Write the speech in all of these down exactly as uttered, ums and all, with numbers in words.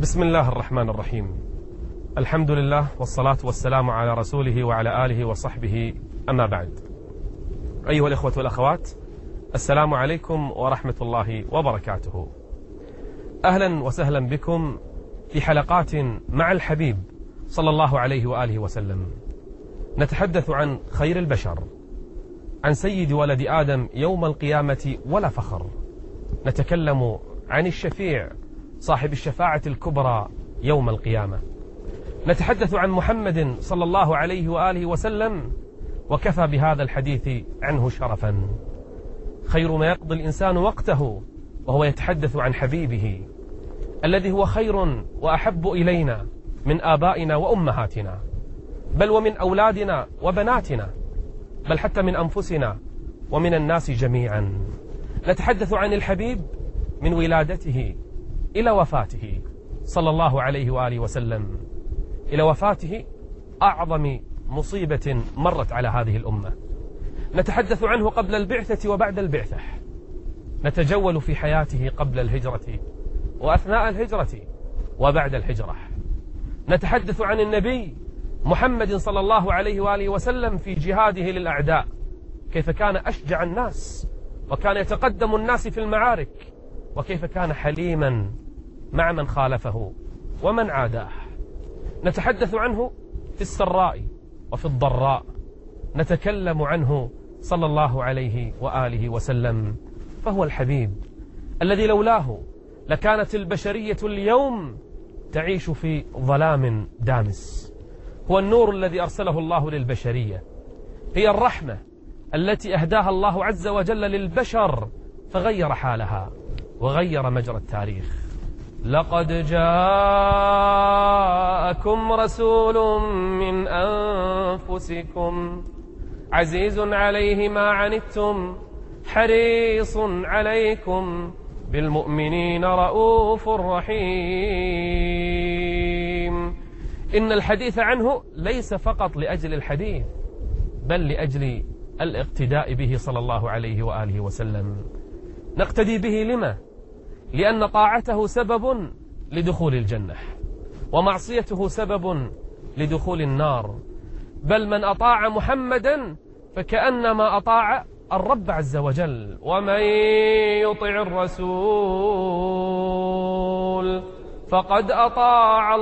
بسم الله الرحمن الرحيم. الحمد لله والصلاة والسلام على رسوله وعلى آله وصحبه، أما بعد. أيها الإخوة والأخوات، السلام عليكم ورحمة الله وبركاته. أهلا وسهلا بكم في حلقات مع الحبيب صلى الله عليه وآله وسلم. نتحدث عن خير البشر، عن سيد ولد آدم يوم القيامة ولا فخر. نتكلم عن الشفيع صاحب الشفاعة الكبرى يوم القيامة. نتحدث عن محمد صلى الله عليه وآله وسلم، وكفى بهذا الحديث عنه شرفا. خير ما يقضي الإنسان وقته وهو يتحدث عن حبيبه الذي هو خير وأحب إلينا من آبائنا وأمهاتنا، بل ومن أولادنا وبناتنا، بل حتى من أنفسنا ومن الناس جميعا. نتحدث عن الحبيب من ولادته إلى وفاته صلى الله عليه وآله وسلم، إلى وفاته أعظم مصيبة مرت على هذه الأمة. نتحدث عنه قبل البعثة وبعد البعثة، نتجول في حياته قبل الهجرة وأثناء الهجرة وبعد الهجرة. نتحدث عن النبي محمد صلى الله عليه وآله وسلم في جهاده للأعداء، كيف كان أشجع الناس وكان يتقدم الناس في المعارك، وكيف كان حليما مع من خالفه ومن عاداه. نتحدث عنه في السراء وفي الضراء، نتكلم عنه صلى الله عليه وآله وسلم، فهو الحبيب الذي لولاه لكانت البشرية اليوم تعيش في ظلام دامس. هو النور الذي أرسله الله للبشرية، هي الرحمة التي أهداها الله عز وجل للبشر فغير حالها وغير مجرى التاريخ. لقد جاءكم رسول من أنفسكم عزيز عليه ما عنتم حريص عليكم بالمؤمنين رؤوف رحيم. إن الحديث عنه ليس فقط لأجل الحديث، بل لأجل الاقتداء به صلى الله عليه وآله وسلم. نقتدي به لما؟ لأن طاعته سبب لدخول الجنة، ومعصيته سبب لدخول النار. بل من أطاع محمدا فكأنما أطاع الرب عز وجل. ومن يطع الرسول فقد أطاع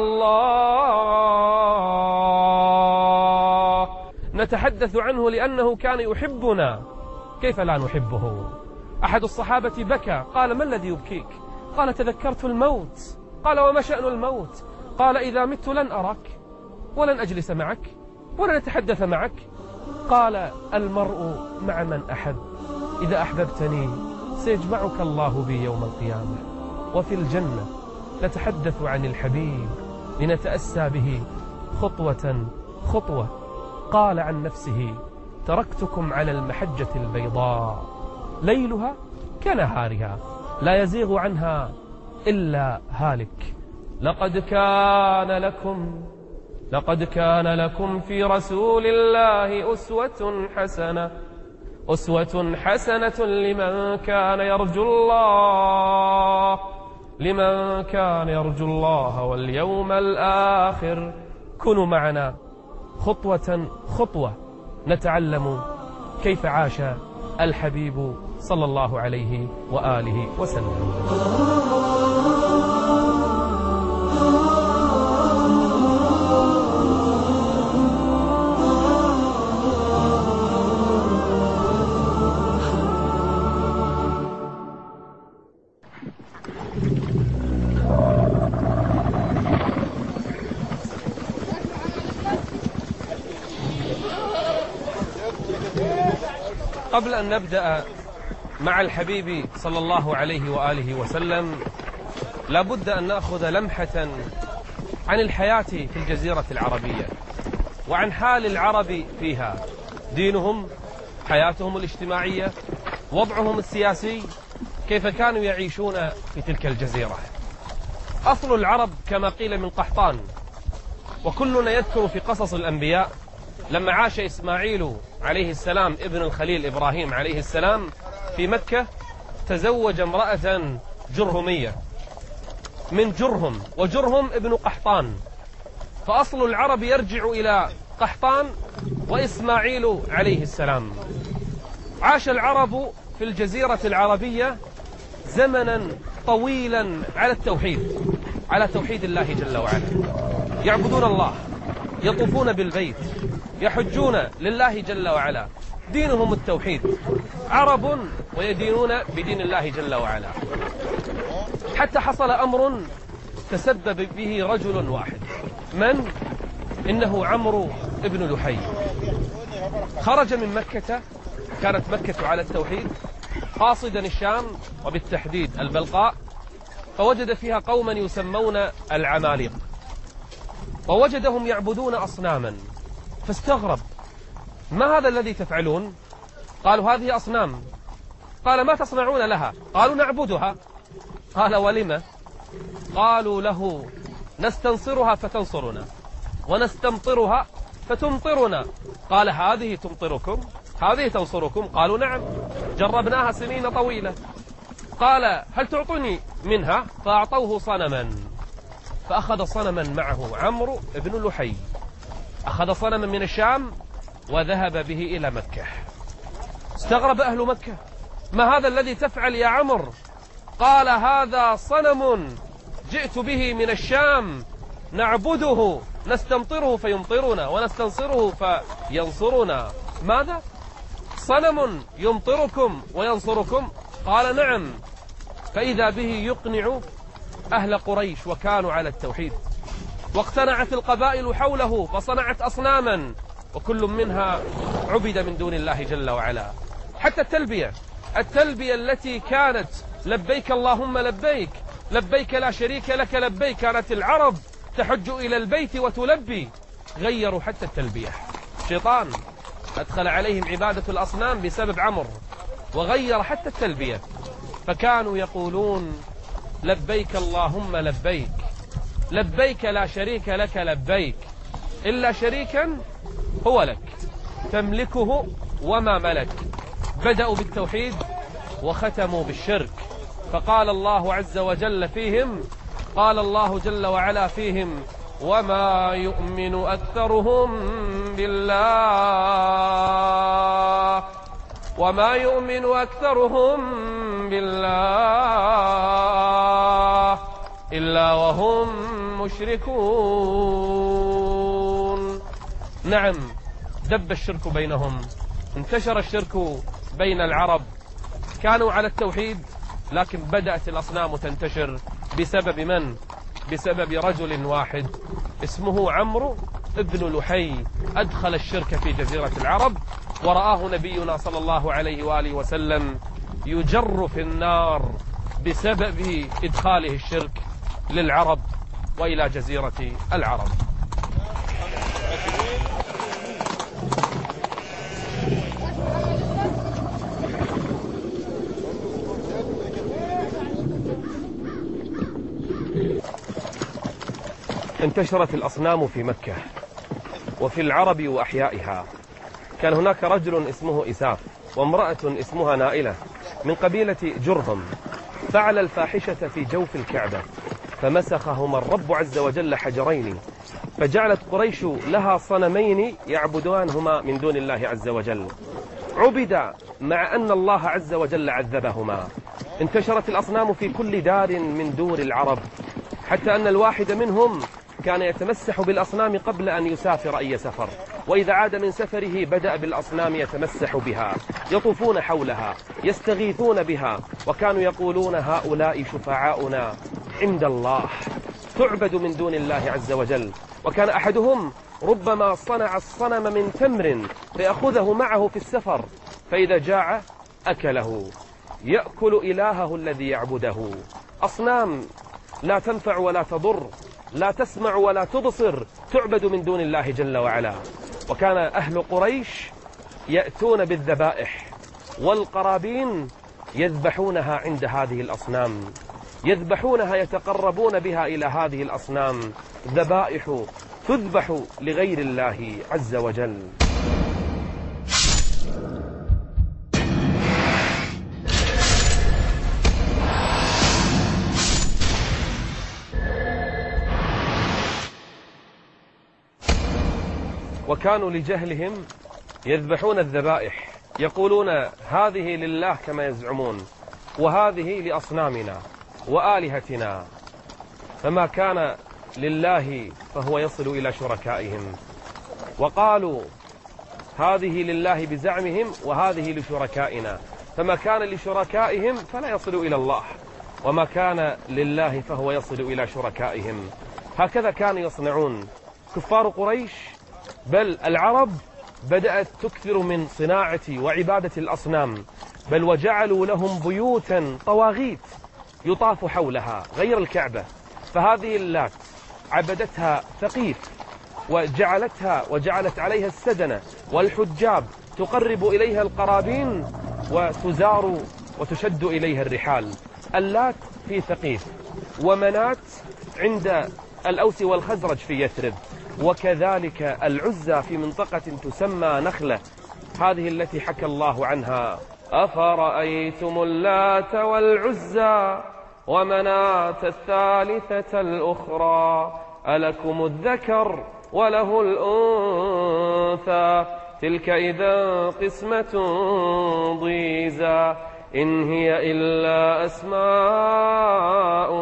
الله. نتحدث عنه لأنه كان يحبنا، كيف لا نحبه؟ أحد الصحابة بكى، قال: ما الذي يبكيك؟ قال: تذكرت الموت. قال: وما شأن الموت؟ قال: إذا مت لن أراك ولن أجلس معك ولن أتحدث معك. قال: المرء مع من أحب، إذا أحببتني سيجمعك الله بي يوم القيامة وفي الجنة. نتحدث عن الحبيب لنتأسى به خطوة خطوة. قال عن نفسه: تركتكم على المحجة البيضاء ليلها كنهارها لا يزيغ عنها إلا هالك. لقد كان لكم لقد كان لكم في رسول الله أسوة حسنة أسوة حسنة لمن كان يرجو الله لمن كان يرجو الله واليوم الآخر. كونوا معنا خطوة خطوة نتعلم كيف عاش الحبيب صلى الله عليه وآله وسلم. قبل أن نبدأ مع الحبيب صلى الله عليه وآله وسلم، لابد أن نأخذ لمحة عن الحياة في الجزيرة العربية وعن حال العرب فيها، دينهم، حياتهم الاجتماعية، وضعهم السياسي، كيف كانوا يعيشون في تلك الجزيرة. أصل العرب كما قيل من قحطان، وكلنا يذكر في قصص الأنبياء لما عاش إسماعيل عليه السلام ابن الخليل إبراهيم عليه السلام في مكة، تزوج امرأة جرهمية، من جرهم، وجرهم ابن قحطان، فأصل العرب يرجع إلى قحطان وإسماعيل عليه السلام. عاش العرب في الجزيرة العربية زمنا طويلا على التوحيد، على توحيد الله جل وعلا، يعبدون الله، يطوفون بالبيت، يحجون لله جل وعلا، دينهم التوحيد، عرب ويدينون بدين الله جل وعلا. حتى حصل أمر تسبب به رجل واحد، من؟ إنه عمرو بن لحي. خرج من مكة، كانت مكة على التوحيد، قاصدا الشام وبالتحديد البلقاء، فوجد فيها قوما يسمون العماليق، ووجدهم يعبدون أصناما، فاستغرب: ما هذا الذي تفعلون؟ قالوا: هذه أصنام. قال: ما تصنعون لها؟ قالوا: نعبدها. قال: ولم؟ قالوا له: نستنصرها فتنصرنا، ونستمطرها فتمطرنا. قال: هذه تمطركم؟ هذه تنصركم؟ قالوا: نعم، جربناها سنين طويلة. قال: هل تعطوني منها؟ فأعطوه صنما، فأخذ صنما معه عمرو بن لحي، أخذ صنما من الشام وذهب به إلى مكة. استغرب أهل مكة: ما هذا الذي تفعل يا عمرو؟ قال: هذا صنم جئت به من الشام، نعبده، نستمطره فيمطرنا، ونستنصره فينصرنا. ماذا؟ صنم يمطركم وينصركم؟ قال: نعم. فإذا به يقنع أهل قريش، وكانوا على التوحيد، واقتنعت القبائل حوله فصنعت أصناما، وكل منها عبد من دون الله جل وعلا. حتى التلبية، التلبية التي كانت لبيك اللهم لبيك، لبيك لا شريك لك لبيك، كانت العرب تحج إلى البيت وتلبي، غيروا حتى التلبية. الشيطان أدخل عليهم عبادة الأصنام بسبب عمرو، وغير حتى التلبية، فكانوا يقولون: لبيك اللهم لبيك، لبيك لا شريك لك لبيك، إلا شريكا هو لك تملكه وما ملك. بدأوا بالتوحيد وختموا بالشرك، فقال الله عز وجل فيهم، قال الله جل وعلا فيهم: وما يؤمن أكثرهم بالله، وما يؤمن أكثرهم بالله إلا وهم مشركون. نعم، دب الشرك بينهم، انتشر الشرك بين العرب، كانوا على التوحيد، لكن بدأت الأصنام تنتشر بسبب من؟ بسبب رجل واحد اسمه عمرو بن لحي، أدخل الشرك في جزيرة العرب، ورآه نبينا صلى الله عليه وآله وسلم يجر في النار بسبب إدخاله الشرك للعرب وإلى جزيرة العرب. انتشرت الأصنام في مكة وفي العرب وأحيائها. كان هناك رجل اسمه إساف، وامرأة اسمها نائلة من قبيلة جرهم، فعل الفاحشة في جوف الكعبة، فمسخهما الرب عز وجل حجرين، فجعلت قريش لها صنمين يعبدانهما من دون الله عز وجل، عبد مع أن الله عز وجل عذبهما. انتشرت الأصنام في كل دار من دور العرب، حتى أن الواحد منهم كان يتمسح بالأصنام قبل أن يسافر أي سفر، وإذا عاد من سفره بدأ بالأصنام يتمسح بها، يطوفون حولها، يستغيثون بها، وكانوا يقولون: هؤلاء شفعاؤنا عند الله، تعبد من دون الله عز وجل. وكان أحدهم ربما صنع الصنم من تمر فيأخذه معه في السفر، فإذا جاع أكله، يأكل إلهه الذي يعبده. أصنام لا تنفع ولا تضر، لا تسمع ولا تبصر، تعبد من دون الله جل وعلا. وكان أهل قريش يأتون بالذبائح والقرابين يذبحونها عند هذه الأصنام، يذبحونها يتقربون بها إلى هذه الأصنام، ذبائح تذبح لغير الله عز وجل. وكانوا لجهلهم يذبحون الذبائح، يقولون هذه لله كما يزعمون، وهذه لأصنامنا وآلهتنا، فما كان لله فهو يصل إلى شركائهم. وقالوا هذه لله بزعمهم وهذه لشركائنا، فما كان لشركائهم فلا يصل إلى الله، وما كان لله فهو يصل إلى شركائهم. هكذا كانوا يصنعون كفار قريش، بل العرب بدأت تكثر من صناعة وعبادة الأصنام، بل وجعلوا لهم بيوتا طواغيت يطاف حولها غير الكعبة. فهذه اللات عبدتها ثقيف، وجعلتها وجعلت عليها السدنة والحجاب تقرب إليها القرابين وتزار وتشد إليها الرحال. اللات في ثقيف، ومنات عند الأوس والخزرج في يثرب، وكذلك العزى في منطقة تسمى نخلة، هذه التي حكى الله عنها: أفرأيتم اللات والعزى ومناة الثالثة الأخرى ألكم الذكر وله الأنثى تلك إذا قسمة ضيزى إن هي إلا أسماء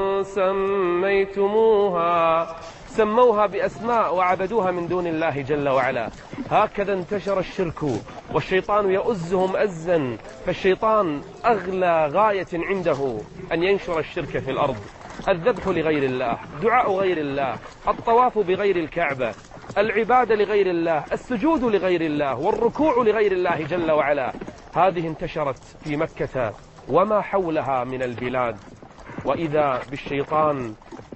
سميتموها سموها بأسماء وعبدوها من دون الله جل وعلا. هكذا انتشر الشرك، والشيطان يؤزهم أزا، فالشيطان أغلى غاية عنده أن ينشر الشرك في الأرض. الذبح لغير الله، دعاء غير الله، الطواف بغير الكعبة، العبادة لغير الله، السجود لغير الله، والركوع لغير الله جل وعلا، هذه انتشرت في مكة وما حولها من البلاد. وإذا بالشيطان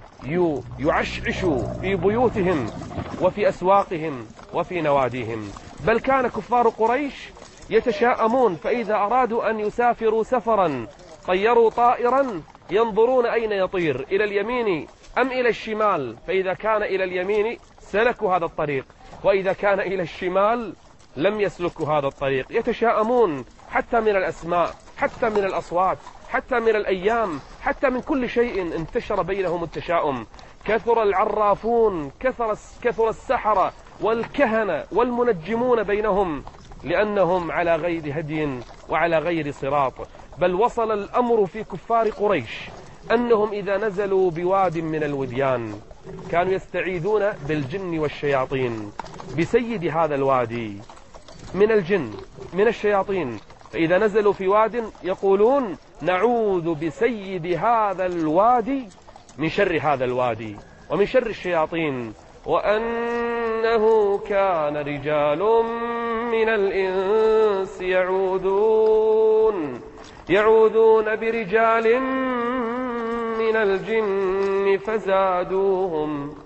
يعشعش في بيوتهم وفي أسواقهم وفي نواديهم. بل كان كفار قريش يتشاءمون، فإذا أرادوا أن يسافروا سفرا طيروا طائرا ينظرون أين يطير، إلى اليمين أم إلى الشمال، فإذا كان إلى اليمين سلكوا هذا الطريق، وإذا كان إلى الشمال لم يسلكوا هذا الطريق. يتشاءمون حتى من الأسماء، حتى من الأصوات، حتى من الأيام، حتى من كل شيء انتشر بينهم التشاؤم. كثر العرافون، كثر كثر السحرة والكهنة والمنجمون بينهم، لأنهم على غير هدي وعلى غير صراط. بل وصل الأمر في كفار قريش أنهم إذا نزلوا بواد من الوديان كانوا يستعيذون بالجن والشياطين، بسيد هذا الوادي من الجن من الشياطين. فإذا نزلوا في واد يقولون نعوذ بسيد هذا الوادي من شر هذا الوادي ومن شر الشياطين. وأنه كان رجال من الإنس يعوذون يعوذون برجال من الجن فزادوهم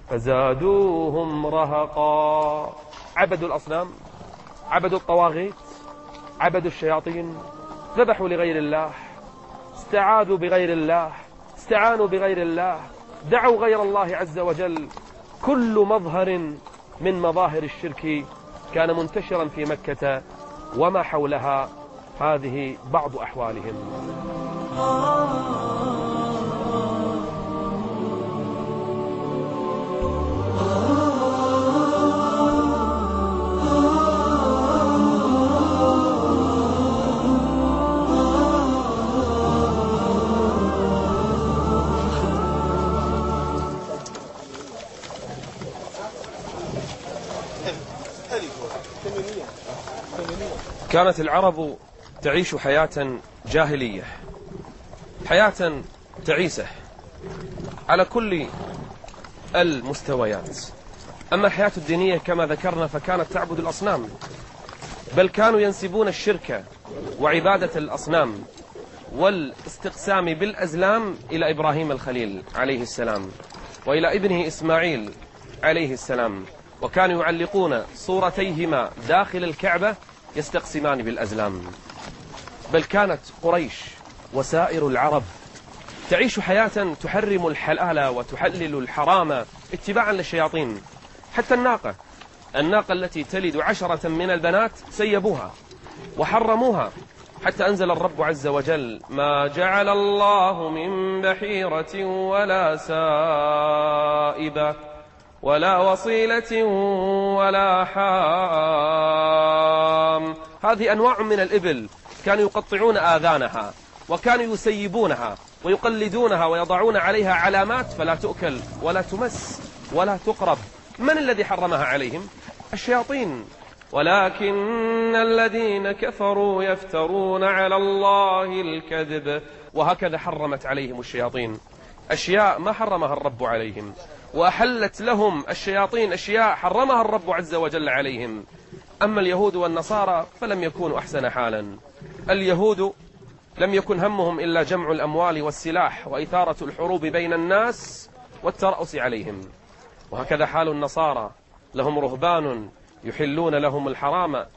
فزادوهم رهقا. عبدوا الأصنام، عبدوا الطواغيت، عبدوا الشياطين، ذبحوا لغير الله، استعاذوا بغير الله، استعانوا بغير الله، دعوا غير الله عز وجل. كل مظهر من مظاهر الشرك كان منتشرا في مكة وما حولها. هذه بعض أحوالهم. كانت العرب تعيش حياة جاهلية، حياة تعيسة على كل المستويات. أما الحياة الدينية كما ذكرنا فكانت تعبد الأصنام، بل كانوا ينسبون الشرك وعبادة الأصنام والاستقسام بالأزلام إلى إبراهيم الخليل عليه السلام وإلى ابنه إسماعيل عليه السلام، وكانوا يعلقون صورتيهما داخل الكعبة يستقسمان بالأزلام. بل كانت قريش وسائر العرب تعيش حياة تحرم الحلال وتحلل الحرام اتباعا للشياطين. حتى الناقة الناقة التي تلد عشرة من البنات سيبوها وحرموها، حتى أنزل الرب عز وجل ما جعل الله من بحيرة ولا سائبة ولا وصيلة ولا حام. هذه أنواع من الإبل كانوا يقطعون آذانها، وكانوا يسيبونها ويقلدونها ويضعون عليها علامات فلا تؤكل ولا تمس ولا تقرب. من الذي حرمها عليهم؟ الشياطين. ولكن الذين كفروا يفترون على الله الكذب. وهكذا حرمت عليهم الشياطين أشياء ما حرمها الرب عليهم، وأحلت لهم الشياطين أشياء حرمها الرب عز وجل عليهم. أما اليهود والنصارى فلم يكونوا أحسن حالا. اليهود لم يكن همهم إلا جمع الأموال والسلاح وإثارة الحروب بين الناس والترأس عليهم. وهكذا حال النصارى، لهم رهبان يحلون لهم الحرام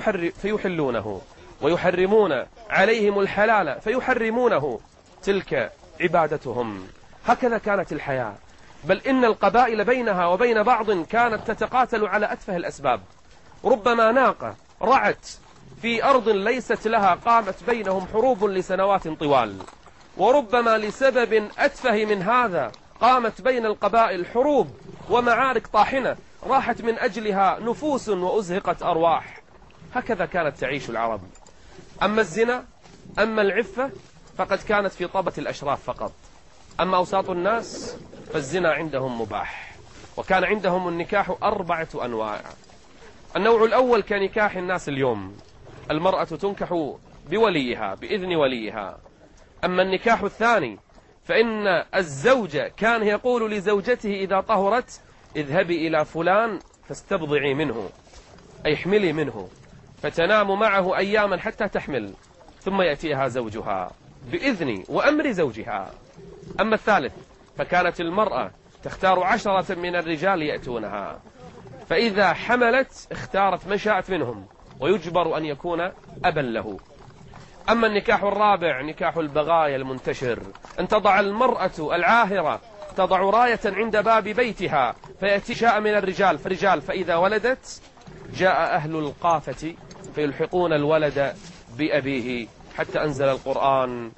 فيحلونه، ويحرمون عليهم الحلال فيحرمونه. تلك عبادتهم. هكذا كانت الحياة. بل إن القبائل بينها وبين بعض كانت تتقاتل على أتفه الأسباب. ربما ناقة رعت في أرض ليست لها قامت بينهم حروب لسنوات طوال، وربما لسبب أتفه من هذا قامت بين القبائل حروب ومعارك طاحنة راحت من أجلها نفوس وأزهقت أرواح. هكذا كانت تعيش العرب. أما الزنا، أما العفة فقد كانت في طبة الأشراف فقط. أما أوساط الناس فالزنا عندهم مباح. وكان عندهم النكاح أربعة أنواع. النوع الأول كنكاح الناس اليوم، المرأة تنكح بوليها بإذن وليها. أما النكاح الثاني فإن الزوج كان يقول لزوجته إذا طهرت اذهبي إلى فلان فاستبضعي منه، أي احملي منه، فتنام معه أياما حتى تحمل، ثم يأتيها زوجها بإذن وأمر زوجها. أما الثالث فكانت المرأة تختار عشرة من الرجال يأتونها، فإذا حملت اختارت من شاءت منهم ويجبر أن يكون أبا له. أما النكاح الرابع نكاح البغايا المنتشر، أن تضع المرأة العاهرة تضع راية عند باب بيتها فيأتي شاء من الرجال فرجال، فإذا ولدت جاء أهل القافة فيلحقون الولد بأبيه، حتى أنزل القرآن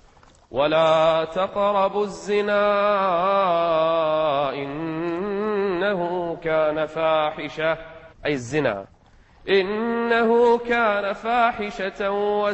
ولا تقربوا الزنا إنه كان فاحشة، أي الزنا إنه كان فاحشة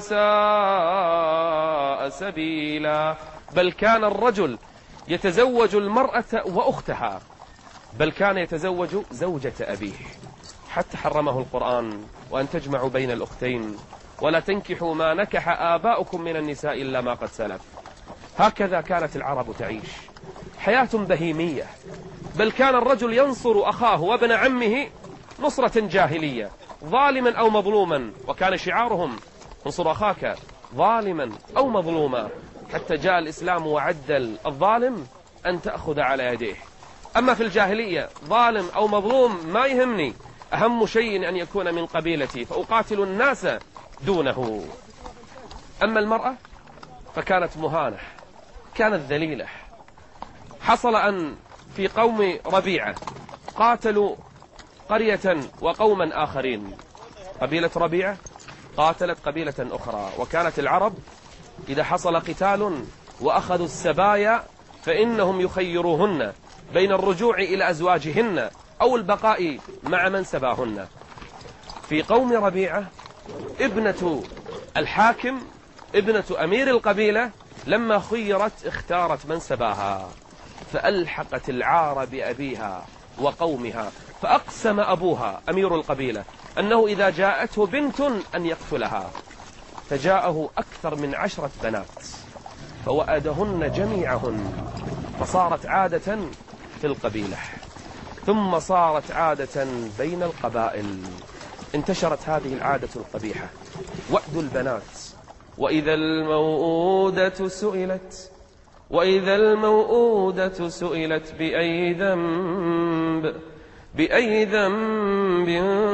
وساء سبيلا. بل كان الرجل يتزوج المرأة وأختها، بل كان يتزوج زوجة أبيه، حتى حرمه القرآن وأن تجمعوا بين الأختين ولا تنكحوا ما نكح آباؤكم من النساء إلا ما قد سلف. هكذا كانت العرب تعيش حياة بهيمية. بل كان الرجل ينصر أخاه وابن عمه نصرة جاهلية ظالما أو مظلوما، وكان شعارهم انصر أخاك ظالما أو مظلوما، حتى جاء الإسلام وعدل الظالم أن تأخذ على يديه. أما في الجاهلية ظالم أو مظلوم ما يهمني، أهم شيء أن يكون من قبيلتي فأقاتل الناس دونه. أما المرأة فكانت مهانة، كانت ذليلة. حصل أن في قوم ربيعة قاتلوا قرية وقوما آخرين. قبيلة ربيعة قاتلت قبيلة أخرى، وكانت العرب إذا حصل قتال وأخذوا السبايا فإنهم يخيروهن بين الرجوع إلى أزواجهن أو البقاء مع من سباهن. في قوم ربيعة ابنة الحاكم ابنة أمير القبيلة لما خيرت اختارت من سباها، فألحقت العار بأبيها وقومها، فأقسم أبوها أمير القبيلة أنه إذا جاءته بنت أن يقتلها، فجاءه أكثر من عشرة بنات فوأدهن جميعهن، فصارت عادة في القبيلة، ثم صارت عادة بين القبائل. انتشرت هذه العادة القبيحة، وأد البنات. وإذا الموءودة سئلت وإذا الموءودة سئلت بأي ذنب بأي ذنب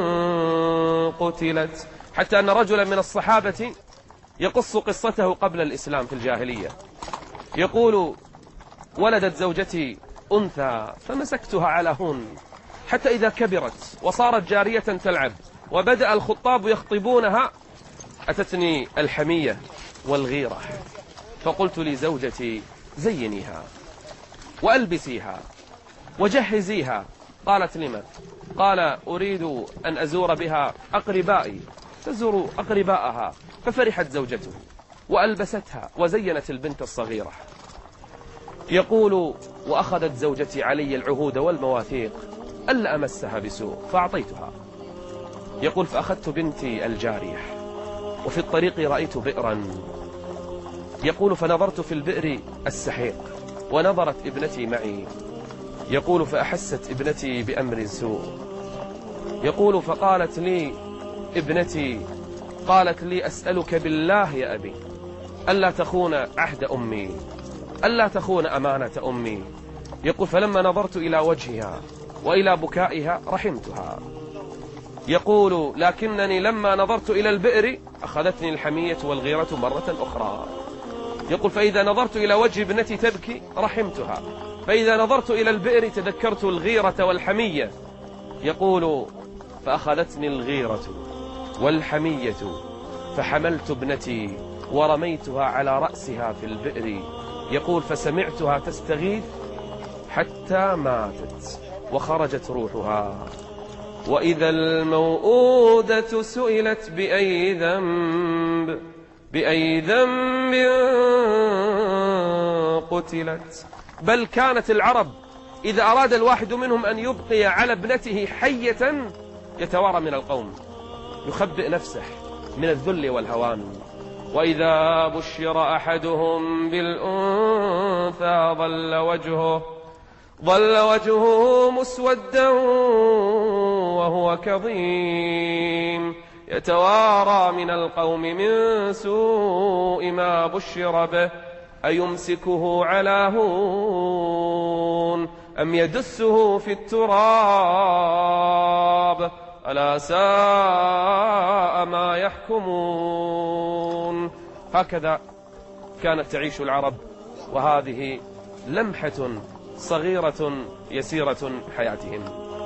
قتلت. حتى أن رجلا من الصحابة يقص قصته قبل الإسلام في الجاهلية، يقول ولدت زوجتي أنثى فمسكتها على هون، حتى إذا كبرت وصارت جارية تلعب وبدأ الخطاب يخطبونها أتتني الحمية والغيرة، فقلت لزوجتي زينيها وألبسيها وجهزيها قالت لما؟ قال أريد أن أزور بها أقربائي، تزور أقرباءها. ففرحت زوجته وألبستها وزينت البنت الصغيرة. يقول وأخذت زوجتي علي العهود والمواثيق ألا أمسها بسوء فأعطيتها. يقول فأخذت بنتي الجارية وفي الطريق رأيت بئرا. يقول فنظرت في البئر السحيق ونظرت ابنتي معي. يقول فأحست ابنتي بأمر سوء. يقول فقالت لي ابنتي، قالت لي أسألك بالله يا أبي ألا تخون عهد أمي، ألا تخون أمانة أمي. يقول فلما نظرت إلى وجهها وإلى بكائها رحمتها. يقول لكنني لما نظرت إلى البئر أخذتني الحمية والغيرة مرة أخرى. يقول فإذا نظرت إلى وجه ابنتي تبكي رحمتها، فإذا نظرت إلى البئر تذكرت الغيرة والحمية. يقول فأخذتني الغيرة والحمية فحملت ابنتي ورميتها على رأسها في البئر. يقول فسمعتها تستغيث حتى ماتت وخرجت روحها. وإذا الموءودة سئلت بأي ذنب بأي ذنب قتلت. بل كانت العرب إذا أراد الواحد منهم أن يبقي على ابنته حية يتوارى من القوم، يخبئ نفسه من الذل والهوان. وإذا بشر أحدهم بالأنثى ظل وجهه ظل وجهه مسودا وهو كظيم يتوارى من القوم من سوء ما بشر به أيمسكه على هون أم يدسه في التراب ألا ساء ما يحكمون. هكذا كانت تعيش العرب، وهذه لمحة صغيرة يسيرة حياتهم.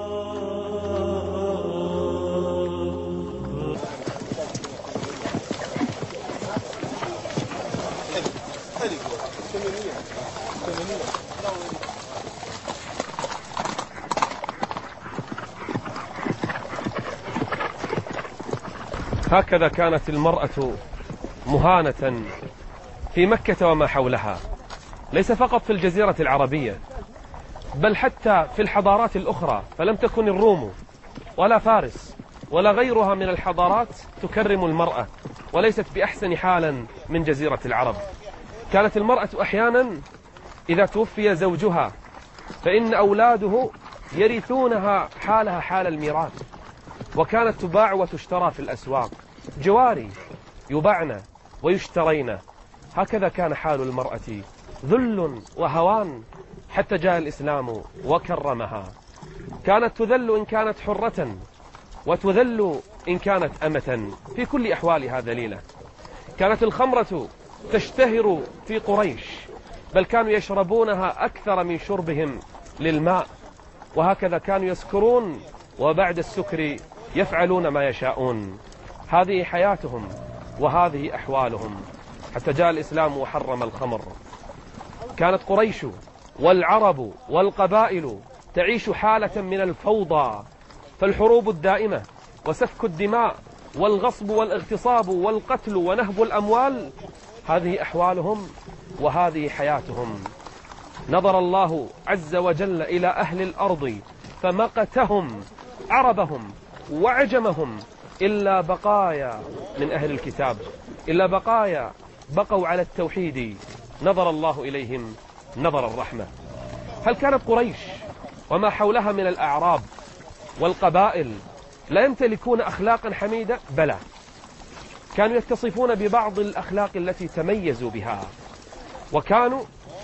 هكذا كانت المرأة مهانة في مكة وما حولها، ليس فقط في الجزيرة العربية بل حتى في الحضارات الأخرى. فلم تكن الروم ولا فارس ولا غيرها من الحضارات تكرم المرأة، وليست بأحسن حالا من جزيرة العرب. كانت المرأة أحيانا إذا توفي زوجها فإن أولاده يرثونها حالها حال الميراث، وكانت تباع وتشترى في الأسواق، جواري يباعن ويشترين. هكذا كان حال المرأة، ذل وهوان، حتى جاء الإسلام وكرمها. كانت تذل إن كانت حرة وتذل إن كانت أمة، في كل أحوالها ذليلة. كانت الخمرة تشتهر في قريش، بل كانوا يشربونها أكثر من شربهم للماء، وهكذا كانوا يسكرون وبعد السكر يفعلون ما يشاءون. هذه حياتهم وهذه أحوالهم حتى جاء الإسلام وحرم الخمر. كانت قريش والعرب والقبائل تعيش حالة من الفوضى، فالحروب الدائمة وسفك الدماء والغصب والاغتصاب والقتل ونهب الأموال، هذه أحوالهم وهذه حياتهم. نظر الله عز وجل إلى أهل الأرض فمقتهم عربهم وعجمهم إلا بقايا من أهل الكتاب، إلا بقايا بقوا على التوحيد، نظر الله إليهم نظر الرحمة. هل كانت قريش وما حولها من الأعراب والقبائل لا يمتلكون أخلاقا حميدة؟ بلى، كانوا يتصفون ببعض الأخلاق التي تميزوا بها، وكانوا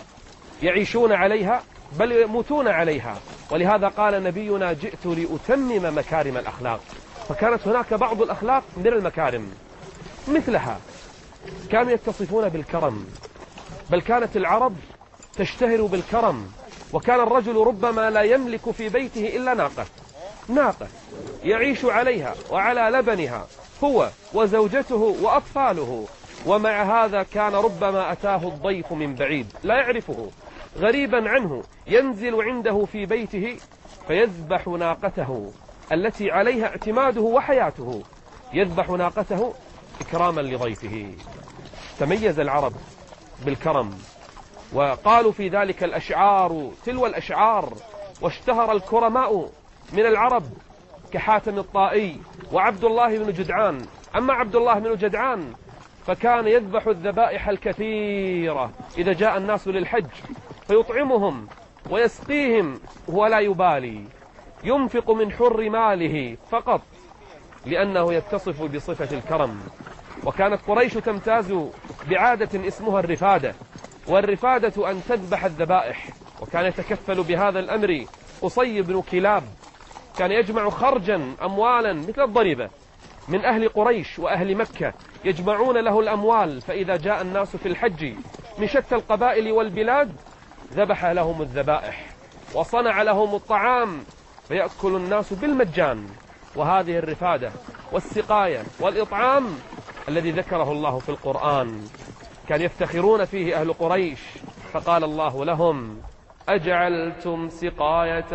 يعيشون عليها بل يموتون عليها. ولهذا قال نبينا جئت لأتمم مكارم الأخلاق. فكانت هناك بعض الأخلاق من المكارم مثلها، كانوا يتصفون بالكرم، بل كانت العرب تشتهر بالكرم. وكان الرجل ربما لا يملك في بيته إلا ناقة ناقة يعيش عليها وعلى لبنها هو وزوجته وأطفاله، ومع هذا كان ربما أتاه الضيف من بعيد لا يعرفه غريبا عنه، ينزل عنده في بيته فيذبح ناقته التي عليها اعتماده وحياته، يذبح ناقته إكراما لضيفه. تميز العرب بالكرم، وقالوا في ذلك الأشعار تلو الأشعار، واشتهر الكرماء من العرب كحاتم الطائي وعبد الله بن جدعان. أما عبد الله بن جدعان فكان يذبح الذبائح الكثيرة إذا جاء الناس للحج، فيطعمهم ويسقيهم ولا يبالي، ينفق من حر ماله فقط لأنه يتصف بصفة الكرم. وكانت قريش تمتاز بعادة اسمها الرفادة، والرفادة أن تذبح الذبائح. وكان يتكفل بهذا الأمر قصي بن كلاب، كان يجمع خرجا أموالا مثل الضريبة من أهل قريش وأهل مكة، يجمعون له الأموال، فإذا جاء الناس في الحج من شتى القبائل والبلاد ذبح لهم الذبائح وصنع لهم الطعام فيأكل الناس بالمجان. وهذه الرفادة والسقاية والإطعام الذي ذكره الله في القرآن كان يفتخرون فيه أهل قريش، فقال الله لهم: أجعلتم سقاية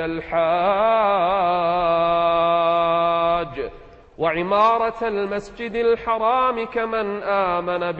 الحاج وعمارة المسجد الحرام كمن آمن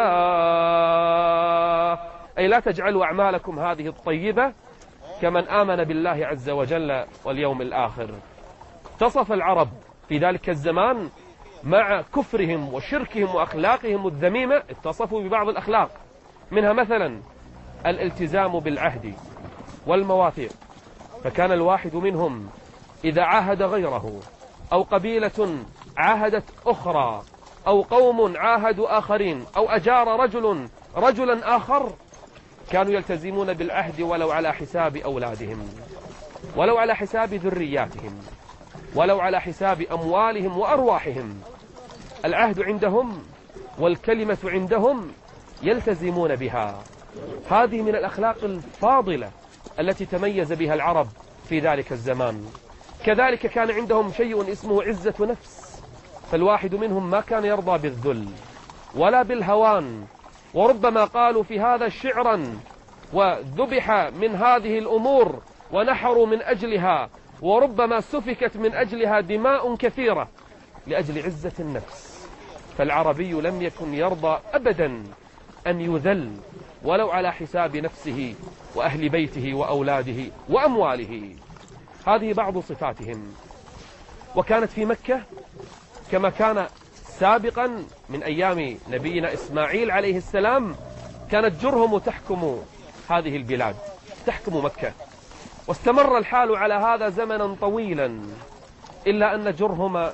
بالله، أي لا تجعلوا أعمالكم هذه الطيبة كمن آمن بالله عز وجل واليوم الآخر. اتصف العرب في ذلك الزمان مع كفرهم وشركهم وأخلاقهم الذميمة، اتصفوا ببعض الأخلاق، منها مثلا الالتزام بالعهد والمواثيق. فكان الواحد منهم إذا عاهد غيره، أو قبيلة عاهدت أخرى، أو قوم عاهدوا آخرين، أو أجار رجل رجلا آخر، كانوا يلتزمون بالعهد ولو على حساب أولادهم، ولو على حساب ذرياتهم، ولو على حساب أموالهم وأرواحهم. العهد عندهم والكلمة عندهم يلتزمون بها. هذه من الأخلاق الفاضلة التي تميز بها العرب في ذلك الزمان. كذلك كان عندهم شيء اسمه عزة نفس، فالواحد منهم ما كان يرضى بالذل ولا بالهوان، وربما قالوا في هذا شعرا وذبح من هذه الأمور ونحروا من أجلها، وربما سفكت من أجلها دماء كثيرة لأجل عزة النفس. فالعربي لم يكن يرضى أبدا أن يذل ولو على حساب نفسه وأهل بيته وأولاده وأمواله. هذه بعض صفاتهم. وكانت في مكة كما كان سابقا من أيام نبينا إسماعيل عليه السلام، كانت جرهم تحكم هذه البلاد، تحكم مكة، واستمر الحال على هذا زمنا طويلا، إلا أن جرهم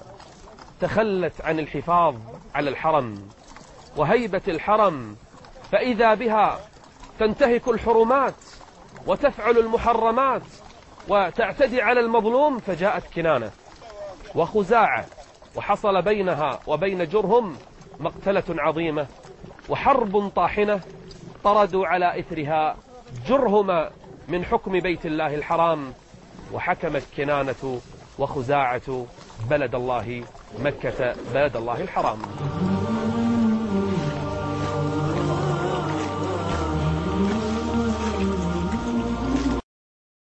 تخلت عن الحفاظ على الحرم وهيبة الحرم، فإذا بها تنتهك الحرمات وتفعل المحرمات وتعتدي على المظلوم. فجاءت كنانة وخزاعة، وحصل بينها وبين جرهم مقتلة عظيمة وحرب طاحنة، طردوا على إثرها جرهم من حكم بيت الله الحرام، وحكمت كنانة وخزاعة بلد الله مكة بلد الله الحرام.